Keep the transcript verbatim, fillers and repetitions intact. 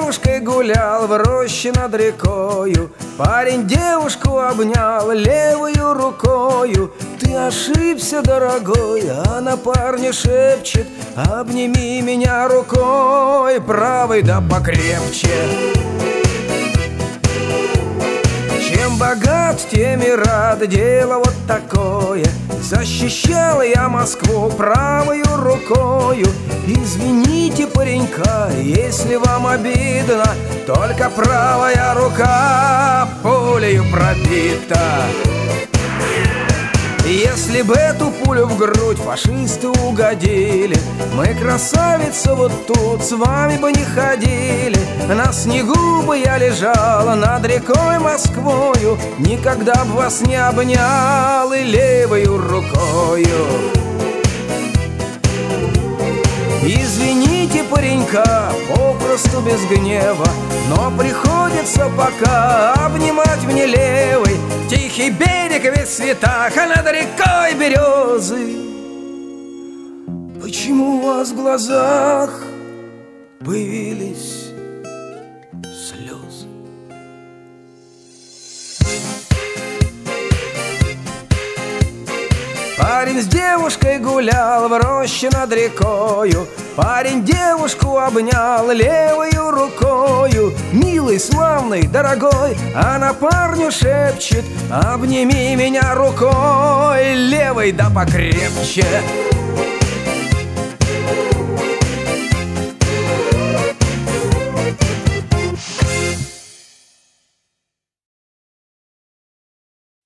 девушкой гулял в роще над рекою. Парень девушку обнял левою рукою. Ты ошибся, дорогой, а на парня шепчет: обними меня рукой правой да покрепче. Чем богат, тем и рад, дело вот такое. Защищал я Москву правою рукою. Извините паренька, если вам обидно, только правая рука пулею пробита. Если бы эту пулю в грудь фашисты угодили, мы, красавица, вот тут с вами бы не ходили. На снегу бы я лежала над рекой Москвою, никогда б вас не обнял и левою рукою. Извините паренька, попросту без гнева, но приходится пока обнимать мне левой. Тихий берег весь в цветах, а над рекой березы. Почему у вас в глазах появились слезы? Парень с девушкой гулял в роще над рекою. Парень девушку обнял левою рукою. Милый, славный, дорогой, она парню шепчет: обними меня рукой левой да покрепче.